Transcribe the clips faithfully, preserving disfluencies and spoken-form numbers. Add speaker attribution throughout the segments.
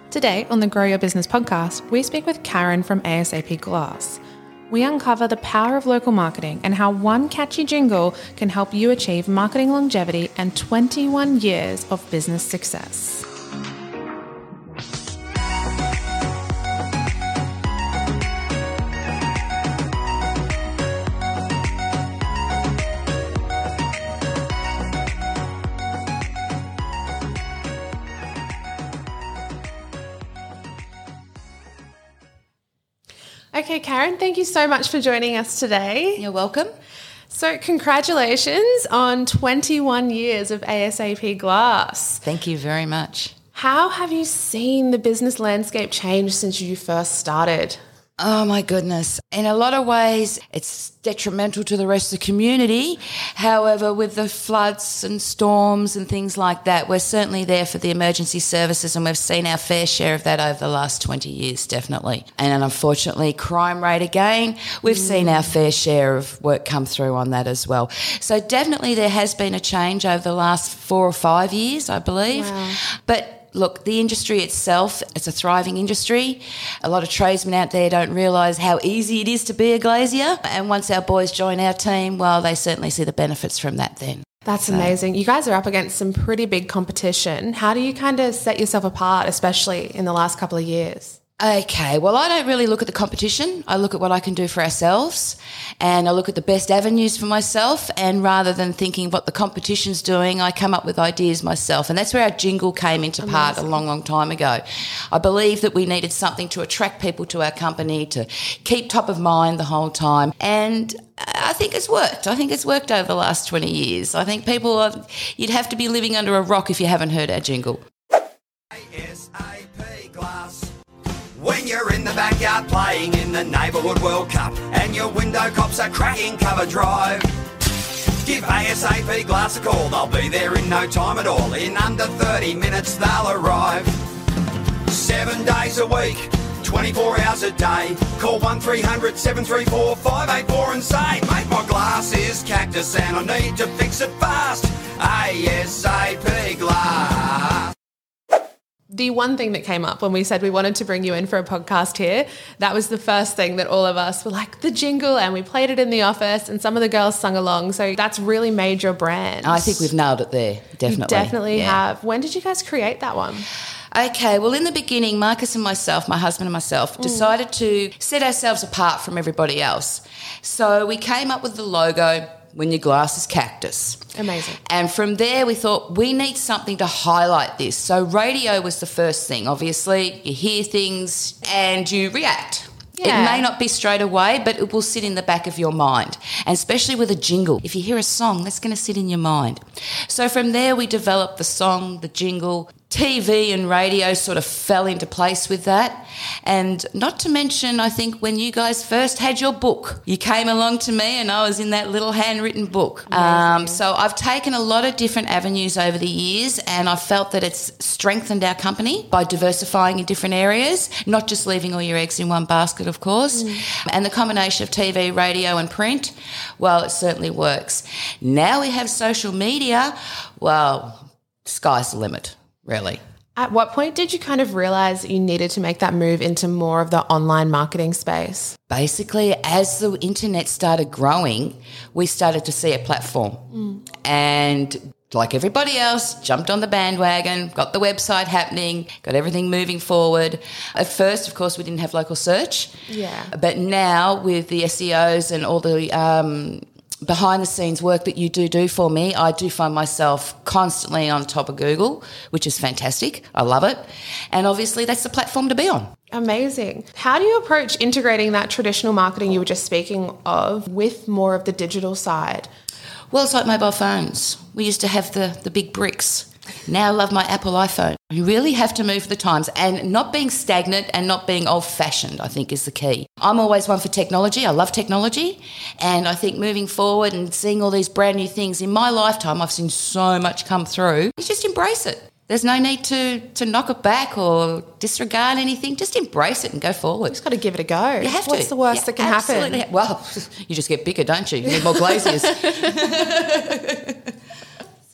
Speaker 1: Today on the Grow Your Business podcast, we speak with Karen from ASAP Glass. We uncover the power of local marketing and how one catchy jingle can help you achieve marketing longevity and twenty-one years of business success. Okay, Karen, thank you so much for joining us today.
Speaker 2: You're welcome.
Speaker 1: So congratulations on twenty-one years of ASAP Glass.
Speaker 2: Thank you very much.
Speaker 1: How have you seen the business landscape change since you first started?
Speaker 2: Oh, my goodness. In a lot of ways, it's detrimental to the rest of the community. However, with the floods and storms and things like that, we're certainly there for the emergency services, and we've seen our fair share of that over the last twenty years, definitely. And unfortunately, crime rate again, we've mm. seen our fair share of work come through on that as well. So definitely there has been a change over the last four or five years, I believe.
Speaker 1: Wow.
Speaker 2: But look, the industry itself, it's a thriving industry. A lot of tradesmen out there don't realise how easy it is to be a glazier. And once our boys join our team, well, they certainly see the benefits from that then.
Speaker 1: That's
Speaker 2: so.
Speaker 1: amazing. You guys are up against some pretty big competition. How do you kind of set yourself apart, especially in the last couple of years?
Speaker 2: Okay, well, I don't really look at the competition. I look at what I can do for ourselves, and I look at the best avenues for myself, and rather than thinking what the competition's doing, I come up with ideas myself, and that's where our jingle came into Amazing. part a long, long time ago. I believe that we needed something to attract people to our company, to keep top of mind the whole time, and I think it's worked. I think it's worked over the last twenty years. I think people, are, you'd have to be living under a rock if you haven't heard our jingle.
Speaker 3: ASAP Glass. When you're in the backyard playing in the Neighbourhood World Cup and your window cops are cracking cover drive, give ASAP Glass a call. They'll be there in no time at all. In under thirty minutes they'll arrive. Seven days a week, twenty-four hours a day. Call one three hundred seven three four five eight four and say, mate, my glass is cactus and I need to fix it fast. ASAP Glass.
Speaker 1: The one thing that came up when we said we wanted to bring you in for a podcast here, that was the first thing that all of us were like, the jingle, and we played it in the office and some of the girls sung along. So that's really made your brand.
Speaker 2: I think we've nailed it there, definitely.
Speaker 1: You definitely
Speaker 2: yeah.
Speaker 1: have. When did you guys create that one?
Speaker 2: Okay, well, in the beginning, Marcus and myself, my husband and myself, decided to set ourselves apart from everybody else. So we came up with the logo, When Your Glass is Cactus.
Speaker 1: Amazing.
Speaker 2: And from there we thought we need something to highlight this. So radio was the first thing. Obviously, you hear things and you react.
Speaker 1: Yeah.
Speaker 2: It may not be straight away, but it will sit in the back of your mind. And especially with a jingle. If you hear a song, that's going to sit in your mind. So from there we developed the song, the jingle. T V and radio sort of fell into place with that. And not to mention, I think when you guys first had your book, you came along to me and I was in that little handwritten book. Um, so I've taken a lot of different avenues over the years, and I felt that it's strengthened our company by diversifying in different areas, not just leaving all your eggs in one basket, of course. Mm. And the combination of T V, radio and print, well, it certainly works. Now we have social media, well, sky's the limit. Really.
Speaker 1: At what point did you kind of realise that you needed to make that move into more of the online marketing space?
Speaker 2: Basically, as the internet started growing, we started to see a platform. Mm. And like everybody else, jumped on the bandwagon, got the website happening, got everything moving forward. At first, of course, we didn't have local search.
Speaker 1: Yeah.
Speaker 2: But now with the S E Os and all the um, behind-the-scenes work that you do do for me, I do find myself constantly on top of Google, which is fantastic. I love it. And obviously that's the platform to be on.
Speaker 1: Amazing. How do you approach integrating that traditional marketing you were just speaking of with more of the digital side?
Speaker 2: Well, it's like mobile phones. We used to have the, the big bricks. Now I love my Apple iPhone. You really have to move with the times, and not being stagnant and not being old-fashioned, I think, is the key. I'm always one for technology. I love technology, and I think moving forward and seeing all these brand new things in my lifetime, I've seen so much come through. You just embrace it. There's no need to, to knock it back or disregard anything. Just embrace it and go forward.
Speaker 1: You just got to give it a go.
Speaker 2: You have to.
Speaker 1: What's the worst
Speaker 2: yeah,
Speaker 1: that can
Speaker 2: absolutely.
Speaker 1: happen?
Speaker 2: Well, you just get bigger, don't you? You need more glaziers.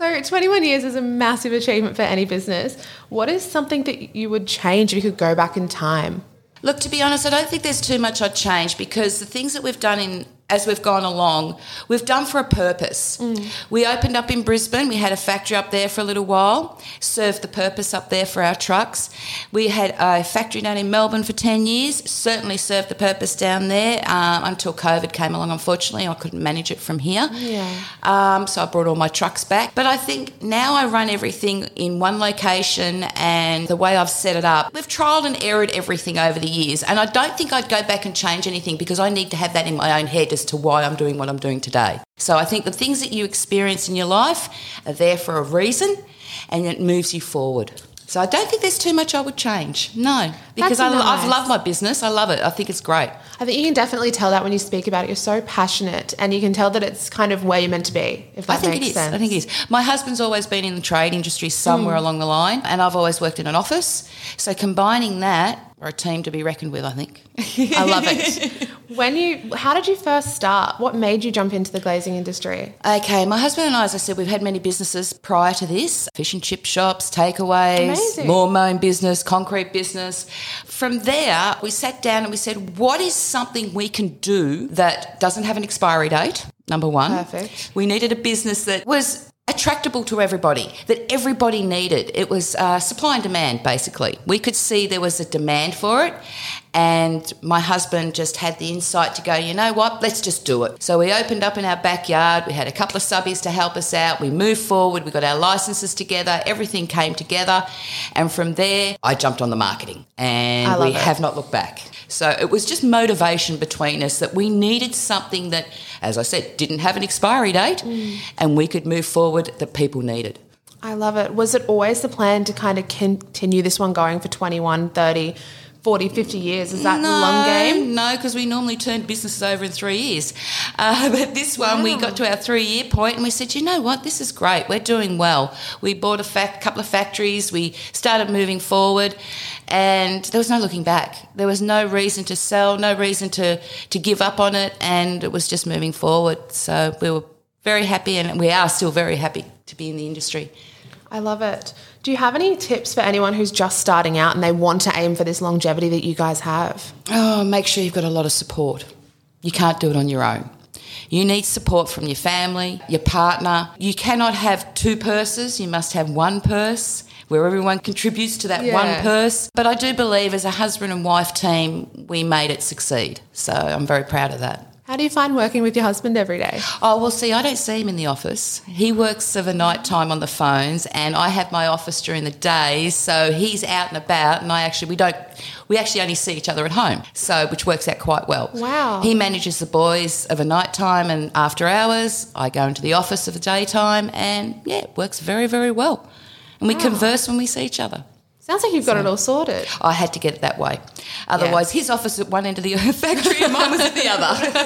Speaker 1: So twenty-one years is a massive achievement for any business. What is something that you would change if you could go back in time?
Speaker 2: Look, to be honest, I don't think there's too much I'd change, because the things that we've done in as we've gone along, we've done for a purpose. Mm. We opened up in Brisbane. We had a factory up there for a little while, served the purpose up there for our trucks. We had a factory down in Melbourne for ten years, certainly served the purpose down there um, until COVID came along. Unfortunately, I couldn't manage it from here.
Speaker 1: Yeah.
Speaker 2: Um, so I brought all my trucks back. But I think now I run everything in one location, and the way I've set it up, we've trialled and errored everything over the years. And I don't think I'd go back and change anything, because I need to have that in my own head as to why I'm doing what I'm doing today. So I think the things that you experience in your life are there for a reason, and it moves you forward. So I don't think there's too much I would change. No, because I,
Speaker 1: nice.
Speaker 2: I've loved my business. I love it. I think it's great.
Speaker 1: I think you can definitely tell that when you speak about it. You're so passionate, and you can tell that it's kind of where you're meant to be, if that
Speaker 2: I think
Speaker 1: makes
Speaker 2: it is.
Speaker 1: sense.
Speaker 2: I think it is. My husband's always been in the trade industry somewhere mm. along the line, and I've always worked in an office. So combining that, we're a team to be reckoned with, I think.
Speaker 1: I love it. When you, how did you first start? What made you jump into the glazing industry?
Speaker 2: Okay, my husband and I, as I said, we've had many businesses prior to this: fish and chip shops, takeaways,
Speaker 1: Amazing.
Speaker 2: lawn mowing business, concrete business. From there, we sat down and we said, what is something we can do that doesn't have an expiry date? Number one.
Speaker 1: Perfect.
Speaker 2: We needed a business that was attractable to everybody, that everybody needed. It was uh, supply and demand, basically. We could see there was a demand for it, and my husband just had the insight to go, you know what, let's just do it. So we opened up in our backyard. We had a couple of subbies to help us out. We moved forward. We got our licenses together. Everything came together. And from there, I jumped on the marketing, and we it. have not looked back. So it was just motivation between us that we needed something that, as I said, didn't have an expiry date mm. and we could move forward that people needed.
Speaker 1: I love it. Was it always the plan to kind of continue this one going for twenty-one, thirty, forty, fifty years? Is that
Speaker 2: no,
Speaker 1: the long game?
Speaker 2: No, because we normally turned businesses over in three years. Uh, but this one, wow. we got to our three-year point and we said, you know what, this is great. We're doing well. We bought a fac- couple of factories. We started moving forward, and there was no looking back. There was no reason to sell, no reason to, to give up on it, and it was just moving forward. So we were very happy, and we are still very happy to be in the industry.
Speaker 1: I love it. Do you have any tips for anyone who's just starting out and they want to aim for this longevity that you guys have?
Speaker 2: Oh, make sure you've got a lot of support. You can't do it on your own. You need support from your family, your partner. You cannot have two purses. You must have one purse where everyone contributes to that yeah. one purse. But I do believe as a husband and wife team, we made it succeed. So I'm very proud of that.
Speaker 1: How do you find working with your husband every day?
Speaker 2: Oh, well, see, I don't see him in the office. He works of a night time on the phones, and I have my office during the days, so he's out and about, and I actually, we don't, we actually only see each other at home, so, which works out quite well.
Speaker 1: Wow.
Speaker 2: He manages the boys of a night time and after hours. I go into the office of a daytime, and yeah, it works very, very well. And we wow. converse when we see each other.
Speaker 1: Sounds like you've got so, it all sorted.
Speaker 2: I had to get it that way. Otherwise, yeah. his office at one end of the factory and mine was at the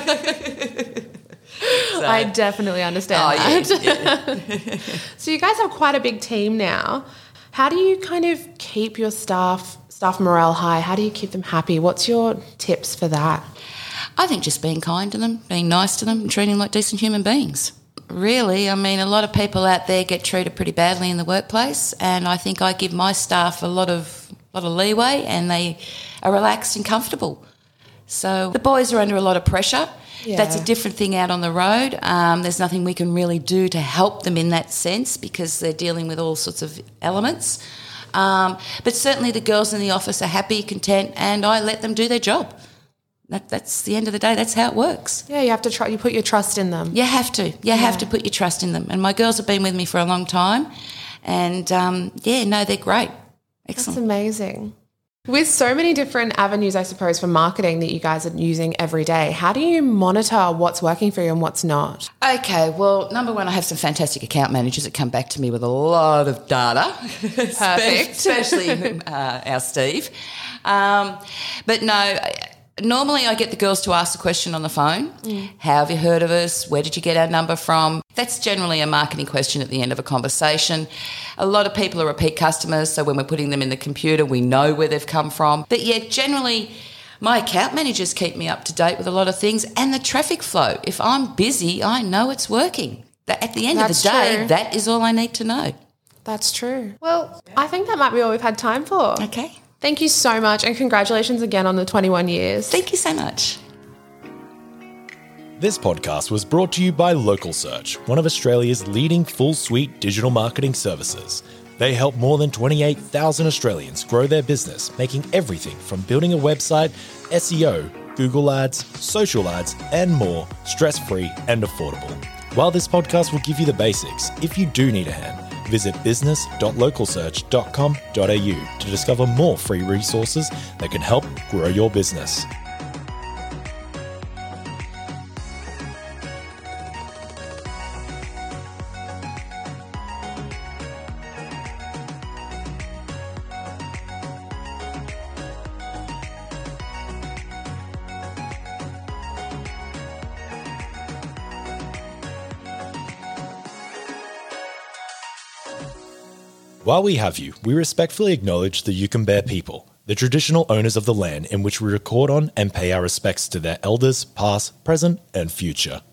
Speaker 2: other. so.
Speaker 1: I definitely understand
Speaker 2: oh,
Speaker 1: that.
Speaker 2: Yeah, yeah.
Speaker 1: So you guys have quite a big team now. How do you kind of keep your staff, staff morale high? How do you keep them happy? What's your tips for that?
Speaker 2: I think just being kind to them, being nice to them, and treating them like decent human beings. Really, I mean, a lot of people out there get treated pretty badly in the workplace, and I think I give my staff a lot of lot of leeway, and they are relaxed and comfortable. So the boys are under a lot of pressure. Yeah. That's a different thing out on the road. Um, there's nothing we can really do to help them in that sense because they're dealing with all sorts of elements. Um, but certainly the girls in the office are happy, content, and I let them do their job. That, that's the end of the day. That's how it works.
Speaker 1: Yeah, you have to try. You put your trust in them.
Speaker 2: You have to. You yeah. have to put your trust in them. And my girls have been with me for a long time, and um, yeah, no, they're great. Excellent.
Speaker 1: That's amazing. With so many different avenues, I suppose, for marketing that you guys are using every day, how do you monitor what's working for you and what's not?
Speaker 2: Okay, well, number one, I have some fantastic account managers that come back to me with a lot of data.
Speaker 1: Perfect.
Speaker 2: Especially uh, our Steve. Um, but no, normally I get the girls to ask the question on the phone. Mm. How have you heard of us? Where did you get our number from? That's generally a marketing question at the end of a conversation. A lot of people are repeat customers, so when we're putting them in the computer, we know where they've come from. But yeah, generally my account managers keep me up to date with a lot of things, and the traffic flow. If I'm busy, I know it's working. That at the end
Speaker 1: That's
Speaker 2: of the day,
Speaker 1: true.
Speaker 2: that is all I need to know.
Speaker 1: That's true. Well, I think that might be all we've had time for.
Speaker 2: Okay.
Speaker 1: Thank you so much, and congratulations again on the twenty-one years.
Speaker 2: Thank you so much.
Speaker 4: This podcast was brought to you by Local Search, one of Australia's leading full-suite digital marketing services. They help more than twenty-eight thousand Australians grow their business, making everything from building a website, S E O, Google Ads, social ads, and more stress-free and affordable. While this podcast will give you the basics, if you do need a hand, visit business dot local search dot com dot a u to discover more free resources that can help grow your business. While we have you, we respectfully acknowledge the Yukon-Bear people, the traditional owners of the land in which we record on, and pay our respects to their elders, past, present, and future.